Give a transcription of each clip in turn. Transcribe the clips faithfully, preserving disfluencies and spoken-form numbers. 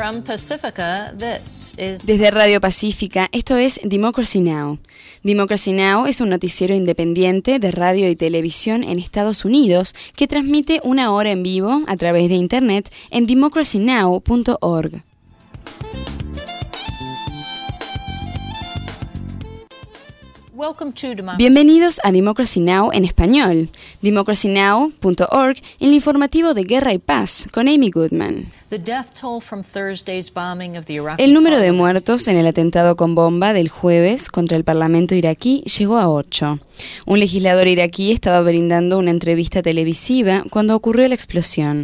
From Pacifica, this is... Desde Radio Pacífica, esto es Democracy Now! Democracy Now! Es un noticiero independiente de radio y televisión en Estados Unidos que transmite una hora en vivo a través de Internet en democracy now punto org. Bienvenidos a Democracy Now! En español, democracy now punto org, en el informativo de Guerra y Paz con Amy Goodman. El número de muertos en el atentado con bomba del jueves contra el Parlamento iraquí llegó a ocho. Un legislador iraquí estaba brindando una entrevista televisiva cuando ocurrió la explosión.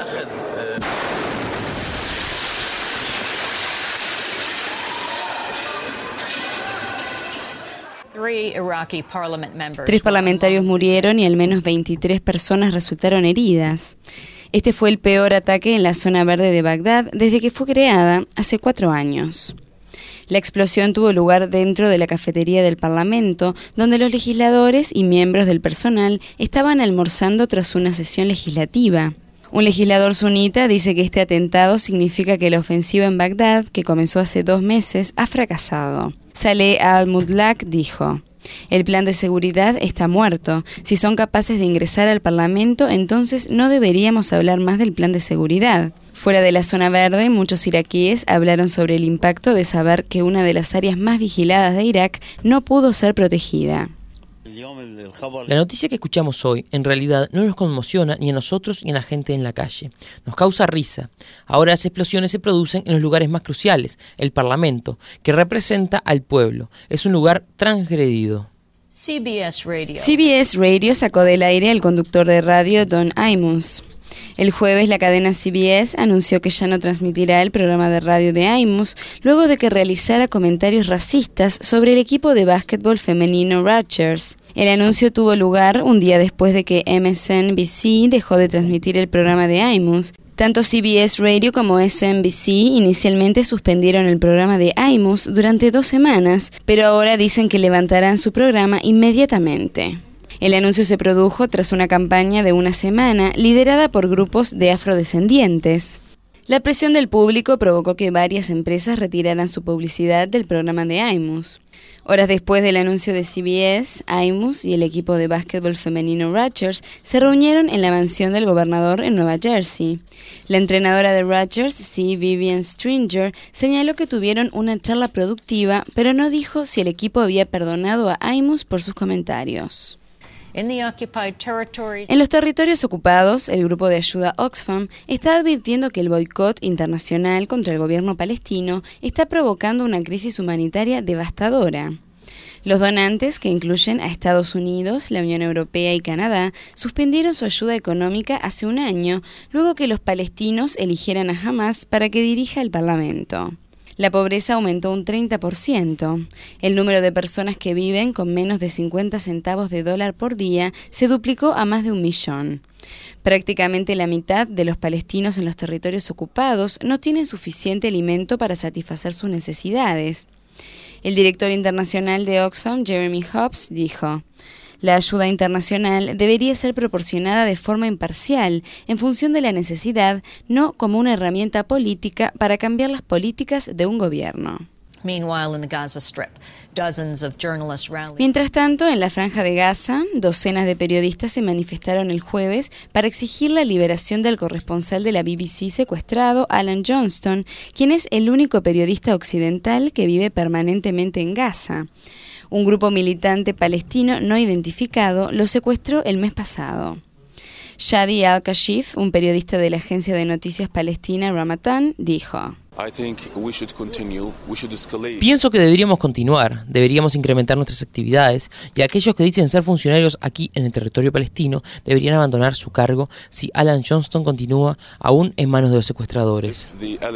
Tres parlamentarios murieron y al menos veintitrés personas resultaron heridas. Este fue el peor ataque en la zona verde de Bagdad desde que fue creada hace cuatro años. La explosión tuvo lugar dentro de la cafetería del Parlamento, donde los legisladores y miembros del personal estaban almorzando tras una sesión legislativa. Un legislador sunita dice que este atentado significa que la ofensiva en Bagdad, que comenzó hace dos meses, ha fracasado. Saleh al-Mudlaq dijo: el plan de seguridad está muerto. Si son capaces de ingresar al Parlamento, entonces no deberíamos hablar más del plan de seguridad. Fuera de la zona verde, muchos iraquíes hablaron sobre el impacto de saber que una de las áreas más vigiladas de Irak no pudo ser protegida. La noticia que escuchamos hoy en realidad no nos conmociona ni a nosotros ni a la gente en la calle. Nos causa risa. Ahora las explosiones se producen en los lugares más cruciales, el Parlamento, que representa al pueblo. Es un lugar transgredido. C B S Radio. C B S Radio sacó del aire al conductor de radio Don Imus. El jueves, la cadena C B S anunció que ya no transmitirá el programa de radio de Imus luego de que realizara comentarios racistas sobre el equipo de básquetbol femenino Rutgers. El anuncio tuvo lugar un día después de que M S N B C dejó de transmitir el programa de Imus. Tanto C B S Radio como S N B C inicialmente suspendieron el programa de Imus durante dos semanas, pero ahora dicen que levantarán su programa inmediatamente. El anuncio se produjo tras una campaña de una semana liderada por grupos de afrodescendientes. La presión del público provocó que varias empresas retiraran su publicidad del programa de Imus. Horas después del anuncio de C B S, Imus y el equipo de básquetbol femenino Rutgers se reunieron en la mansión del gobernador en Nueva Jersey. La entrenadora de Rutgers, C. Vivian Stringer, señaló que tuvieron una charla productiva, pero no dijo si el equipo había perdonado a Imus por sus comentarios. En los territorios ocupados, el grupo de ayuda Oxfam está advirtiendo que el boicot internacional contra el gobierno palestino está provocando una crisis humanitaria devastadora. Los donantes, que incluyen a Estados Unidos, la Unión Europea y Canadá, suspendieron su ayuda económica hace un año, luego que los palestinos eligieran a Hamas para que dirija el Parlamento. La pobreza aumentó un treinta por ciento. El número de personas que viven con menos de cincuenta centavos de dólar por día se duplicó a más de un millón. Prácticamente la mitad de los palestinos en los territorios ocupados no tienen suficiente alimento para satisfacer sus necesidades. El director internacional de Oxfam, Jeremy Hobbs, dijo: la ayuda internacional debería ser proporcionada de forma imparcial, en función de la necesidad, no como una herramienta política para cambiar las políticas de un gobierno. Mientras tanto, en la Franja de Gaza, docenas de periodistas se manifestaron el jueves para exigir la liberación del corresponsal de la B B C secuestrado, Alan Johnston, quien es el único periodista occidental que vive permanentemente en Gaza. Un grupo militante palestino no identificado lo secuestró el mes pasado. Shadi al-Kashif, un periodista de la agencia de noticias palestina Ramatan, dijo: pienso que deberíamos continuar, deberíamos incrementar nuestras actividades y aquellos que dicen ser funcionarios aquí en el territorio palestino deberían abandonar su cargo si Alan Johnston continúa aún en manos de los secuestradores.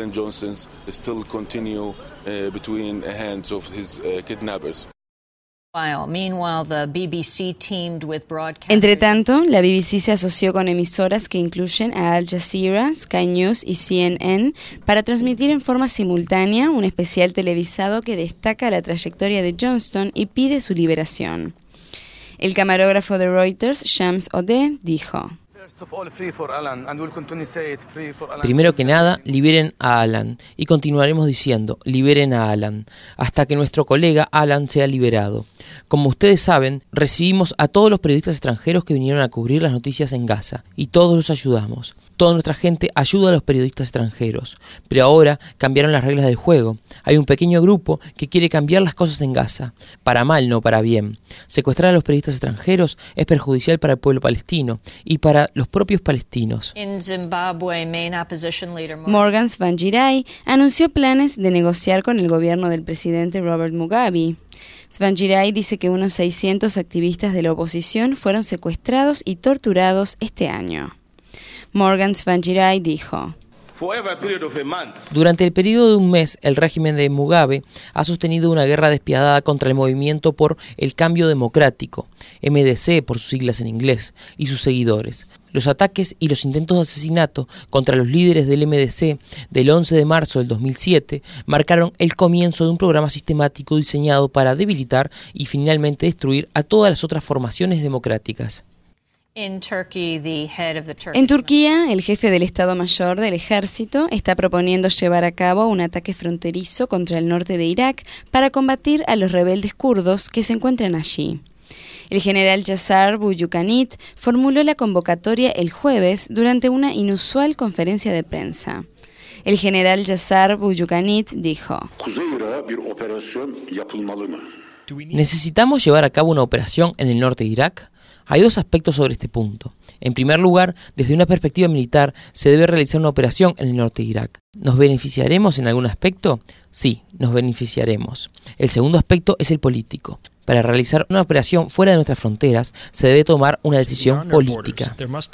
Entre tanto, la B B C se asoció con emisoras que incluyen a Al Jazeera, Sky News y C N N para transmitir en forma simultánea un especial televisado que destaca la trayectoria de Johnston y pide su liberación. El camarógrafo de Reuters, Shams Odeh, dijo: Primero que nada, liberen a Alan, y continuaremos diciendo, liberen a Alan, hasta que nuestro colega Alan sea liberado. Como ustedes saben, recibimos a todos los periodistas extranjeros que vinieron a cubrir las noticias en Gaza, y todos los ayudamos. Toda nuestra gente ayuda a los periodistas extranjeros, pero ahora cambiaron las reglas del juego. Hay un pequeño grupo que quiere cambiar las cosas en Gaza, para mal, no para bien. Secuestrar a los periodistas extranjeros es perjudicial para el pueblo palestino y para los propios palestinos. Morgan Tsvangirai anunció planes de negociar con el gobierno del presidente Robert Mugabe. Tsvangirai dice que unos seiscientos activistas de la oposición fueron secuestrados y torturados este año. Morgan Tsvangirai dijo: Durante el periodo de un mes, el régimen de Mugabe ha sostenido una guerra despiadada contra el Movimiento por el Cambio Democrático, M D C por sus siglas en inglés, y sus seguidores. Los ataques y los intentos de asesinato contra los líderes del M D C del once de marzo del dos mil siete marcaron el comienzo de un programa sistemático diseñado para debilitar y finalmente destruir a todas las otras formaciones democráticas. En Turquía, el jefe del Estado Mayor del Ejército está proponiendo llevar a cabo un ataque fronterizo contra el norte de Irak para combatir a los rebeldes kurdos que se encuentran allí. El general Yasar Buyukanit formuló la convocatoria el jueves durante una inusual conferencia de prensa. El general Yasar Buyukanit dijo: ¿Necesitamos llevar a cabo una operación en el norte de Irak? Hay dos aspectos sobre este punto. En primer lugar, desde una perspectiva militar, se debe realizar una operación en el norte de Irak. ¿Nos beneficiaremos en algún aspecto? Sí, nos beneficiaremos. El segundo aspecto es el político. Para realizar una operación fuera de nuestras fronteras, se debe tomar una decisión política.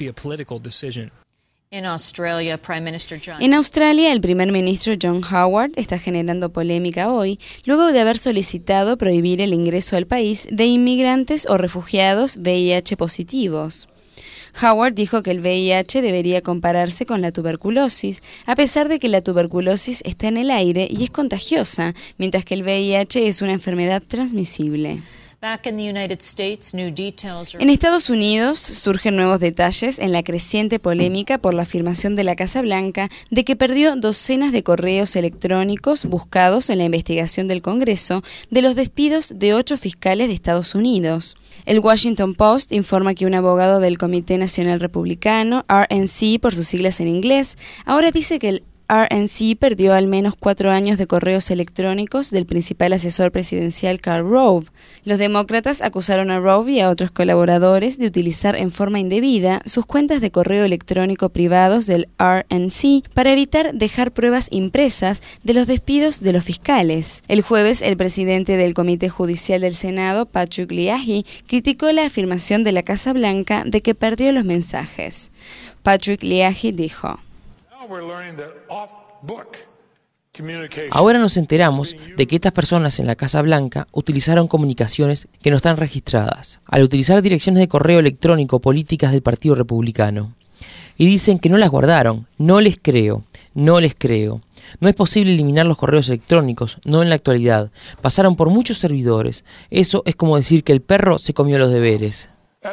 En Australia, Prime Minister John En Australia, el primer ministro John Howard está generando polémica hoy, luego de haber solicitado prohibir el ingreso al país de inmigrantes o refugiados V I H positivos. Howard dijo que el V I H debería compararse con la tuberculosis, a pesar de que la tuberculosis está en el aire y es contagiosa, mientras que el V I H es una enfermedad transmisible. Back in the United States, new details are... En Estados Unidos surgen nuevos detalles en la creciente polémica por la afirmación de la Casa Blanca de que perdió docenas de correos electrónicos buscados en la investigación del Congreso de los despidos de ocho fiscales de Estados Unidos. El Washington Post informa que un abogado del Comité Nacional Republicano, R N C por sus siglas en inglés, ahora dice que el R N C perdió al menos cuatro años de correos electrónicos del principal asesor presidencial Karl Rove. Los demócratas acusaron a Rove y a otros colaboradores de utilizar en forma indebida sus cuentas de correo electrónico privados del R N C para evitar dejar pruebas impresas de los despidos de los fiscales. El jueves, el presidente del Comité Judicial del Senado, Patrick Leahy, criticó la afirmación de la Casa Blanca de que perdió los mensajes. Patrick Leahy dijo: Ahora nos enteramos de que estas personas en la Casa Blanca utilizaron comunicaciones que no están registradas, al utilizar direcciones de correo electrónico políticas del Partido Republicano. Y dicen que no las guardaron. No les creo, no les creo. No es posible eliminar los correos electrónicos, no en la actualidad. Pasaron por muchos servidores. Eso es como decir que el perro se comió los deberes.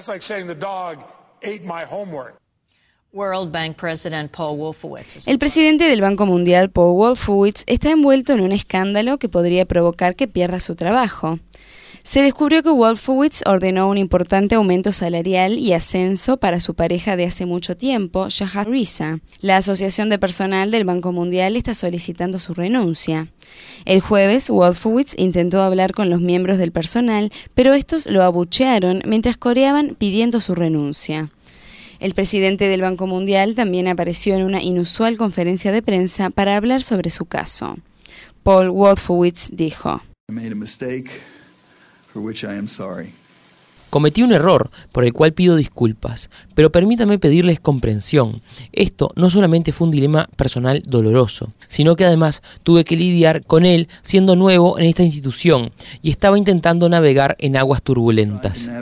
World Bank President Paul Wolfowitz. El presidente del Banco Mundial, Paul Wolfowitz, está envuelto en un escándalo que podría provocar que pierda su trabajo. Se descubrió que Wolfowitz ordenó un importante aumento salarial y ascenso para su pareja de hace mucho tiempo, Shahar Risa. La Asociación de Personal del Banco Mundial está solicitando su renuncia. El jueves, Wolfowitz intentó hablar con los miembros del personal, pero estos lo abuchearon mientras coreaban pidiendo su renuncia. El presidente del Banco Mundial también apareció en una inusual conferencia de prensa para hablar sobre su caso. Paul Wolfowitz dijo: Cometí un error por el cual pido disculpas, pero permítame pedirles comprensión. Esto no solamente fue un dilema personal doloroso, sino que además tuve que lidiar con él siendo nuevo en esta institución y estaba intentando navegar en aguas turbulentas.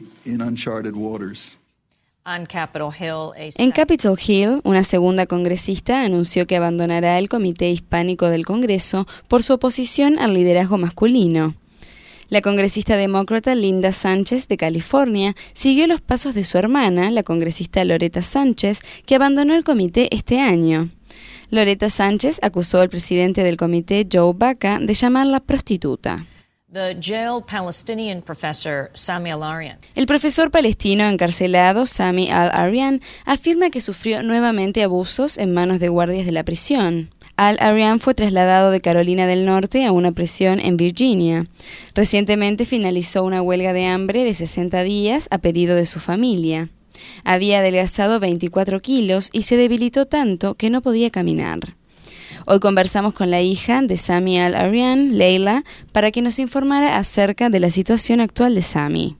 On Capitol Hill, a En Capitol Hill, una segunda congresista anunció que abandonará el Comité Hispánico del Congreso por su oposición al liderazgo masculino. La congresista demócrata Linda Sánchez de California siguió los pasos de su hermana, la congresista Loretta Sánchez, que abandonó el comité este año. Loretta Sánchez acusó al presidente del comité, Joe Baca, de llamarla prostituta. The jailed Palestinian professor Sami Al-Aryan. El profesor palestino encarcelado Sami Al-Aryan afirma que sufrió nuevamente abusos en manos de guardias de la prisión. Al-Aryan fue trasladado de Carolina del Norte a una prisión en Virginia. Recientemente finalizó una huelga de hambre de sesenta días a pedido de su familia. Había adelgazado veinticuatro kilos y se debilitó tanto que no podía caminar. Hoy conversamos con la hija de Sami Al-Aryan, Leila, para que nos informara acerca de la situación actual de Sami.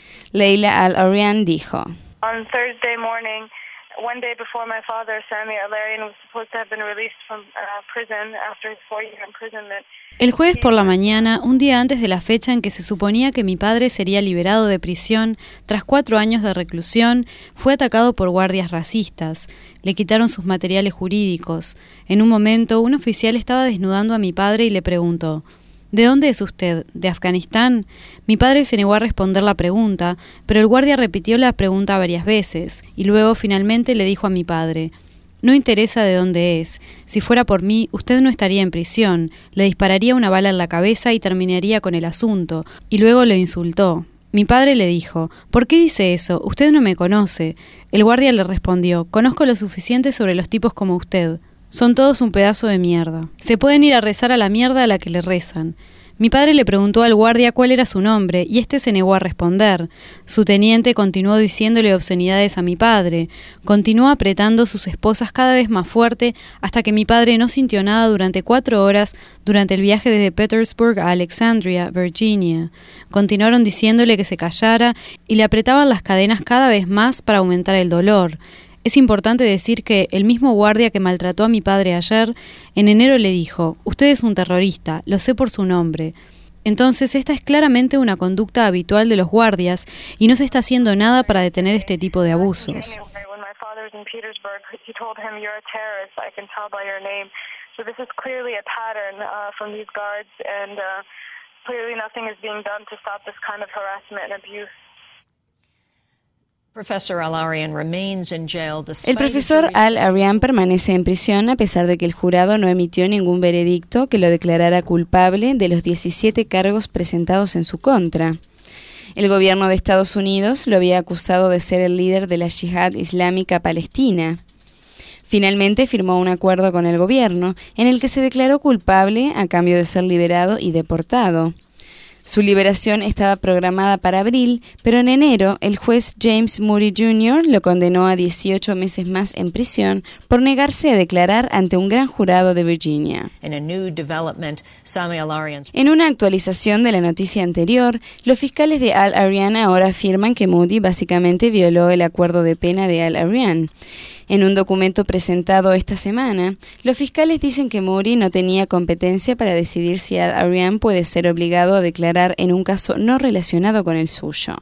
Leila Al-Aryan dijo: On Thursday morning, one day before my father, Sami Al-Aryan, was supposed to have been released from uh, prison after his four-year imprisonment. El jueves por la mañana, un día antes de la fecha en que se suponía que mi padre sería liberado de prisión tras cuatro años de reclusión, fue atacado por guardias racistas. Le quitaron sus materiales jurídicos. En un momento, un oficial estaba desnudando a mi padre y le preguntó: ¿De dónde es usted? ¿De Afganistán? Mi padre se negó a responder la pregunta, pero el guardia repitió la pregunta varias veces, y luego finalmente le dijo a mi padre: No interesa de dónde es. Si fuera por mí, usted no estaría en prisión. Le dispararía una bala en la cabeza y terminaría con el asunto. Y luego lo insultó. Mi padre le dijo: ¿Por qué dice eso? Usted no me conoce. El guardia le respondió: Conozco lo suficiente sobre los tipos como usted. Son todos un pedazo de mierda. Se pueden ir a rezar a la mierda a la que le rezan. Mi padre le preguntó al guardia cuál era su nombre, y éste se negó a responder. Su teniente continuó diciéndole obscenidades a mi padre. Continuó apretando sus esposas cada vez más fuerte hasta que mi padre no sintió nada durante cuatro horas durante el viaje desde Petersburg a Alexandria, Virginia. Continuaron diciéndole que se callara y le apretaban las cadenas cada vez más para aumentar el dolor. Es importante decir que el mismo guardia que maltrató a mi padre ayer, en enero le dijo: Usted es un terrorista, lo sé por su nombre. Entonces, esta es claramente una conducta habitual de los guardias y no se está haciendo nada para detener este tipo de abusos. El profesor Al-Aryan permanece en prisión a pesar de que el jurado no emitió ningún veredicto que lo declarara culpable de los diecisiete cargos presentados en su contra. El gobierno de Estados Unidos lo había acusado de ser el líder de la Yihad Islámica Palestina. Finalmente firmó un acuerdo con el gobierno en el que se declaró culpable a cambio de ser liberado y deportado. Su liberación estaba programada para abril, pero en enero el juez James Moody junior lo condenó a dieciocho meses más en prisión por negarse a declarar ante un gran jurado de Virginia. En una actualización de la noticia anterior, los fiscales de Al-Aryan ahora afirman que Moody básicamente violó el acuerdo de pena de Al-Aryan. En un documento presentado esta semana, los fiscales dicen que Moody no tenía competencia para decidir si Al-Aryan puede ser obligado a declarar en un caso no relacionado con el suyo.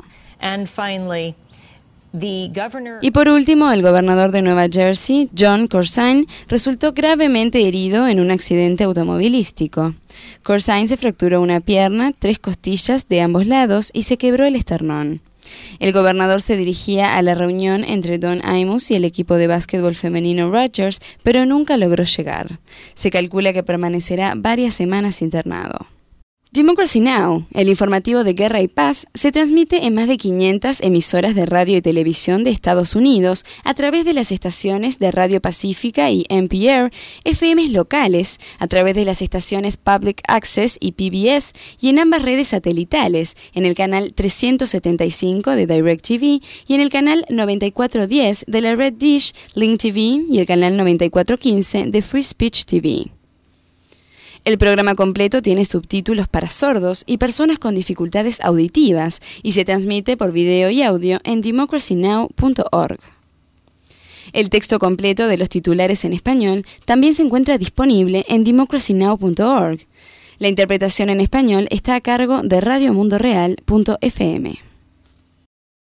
Y por último, el gobernador de Nueva Jersey, Jon Corzine, resultó gravemente herido en un accidente automovilístico. Corzine se fracturó una pierna, tres costillas de ambos lados y se quebró el esternón. El gobernador se dirigía a la reunión entre Don Imus y el equipo de básquetbol femenino Rutgers, pero nunca logró llegar. Se calcula que permanecerá varias semanas internado. Democracy Now!, el informativo de Guerra y Paz, se transmite en más de quinientas emisoras de radio y televisión de Estados Unidos a través de las estaciones de Radio Pacífica y N P R, F Ms locales, a través de las estaciones Public Access y P B S y en ambas redes satelitales, en el canal trescientos setenta y cinco de DirecTV y en el canal noventa y cuatro diez de la red Dish, Link T V y el canal noventa y cuatro quince de Free Speech T V. El programa completo tiene subtítulos para sordos y personas con dificultades auditivas y se transmite por video y audio en democracy now punto org. El texto completo de los titulares en español también se encuentra disponible en democracy now punto org. La interpretación en español está a cargo de radio mundo real punto f m.